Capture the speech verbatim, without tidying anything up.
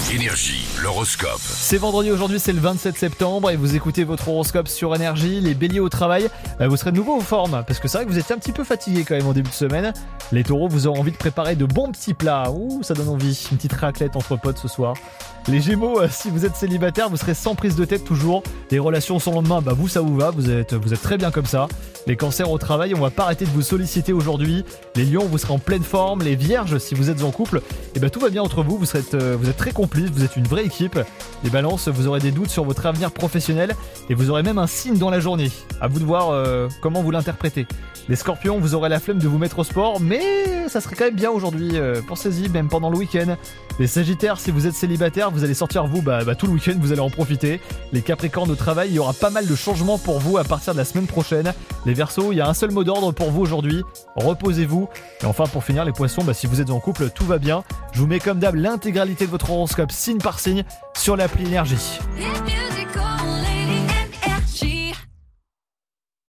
Énergie, l'horoscope. C'est vendredi aujourd'hui, c'est le vingt-sept septembre et vous écoutez votre horoscope sur Énergie. Les béliers au travail, bah vous serez de nouveau en forme parce que c'est vrai que vous étiez un petit peu fatigués quand même en début de semaine. Les taureaux, vous aurez envie de préparer de bons petits plats. Ouh, ça donne envie. Une petite raclette entre potes ce soir. Les gémeaux, euh, si vous êtes célibataire, vous serez sans prise de tête toujours. Les relations sans lendemain, bah vous ça vous va, vous êtes, vous êtes très bien comme ça. Les cancers au travail, on va pas arrêter de vous solliciter aujourd'hui. Les lions, vous serez en pleine forme. Les vierges, si vous êtes en couple, et bah tout va bien entre vous, vous, serez, euh, vous êtes très complices, vous êtes une vraie équipe. Les balances, vous aurez des doutes sur votre avenir professionnel et vous aurez même un signe dans la journée. À vous de voir euh, comment vous l'interprétez. Les scorpions, vous aurez la flemme de vous mettre au sport, mais ça serait quand même bien aujourd'hui. Euh, pensez-y, même pendant le week-end. Les sagittaires, si vous êtes célibataire, vous allez sortir vous bah, bah, tout le week-end, vous allez en profiter. Les capricornes au travail, il y aura pas mal de changements pour vous à partir de la semaine prochaine. Les verseaux, il y a un seul mot d'ordre pour vous aujourd'hui, reposez-vous. Et enfin pour finir les poissons, bah, si vous êtes en couple, tout va bien. Je vous mets comme d'hab l'intégralité de votre horoscope signe par signe sur l'appli Énergie.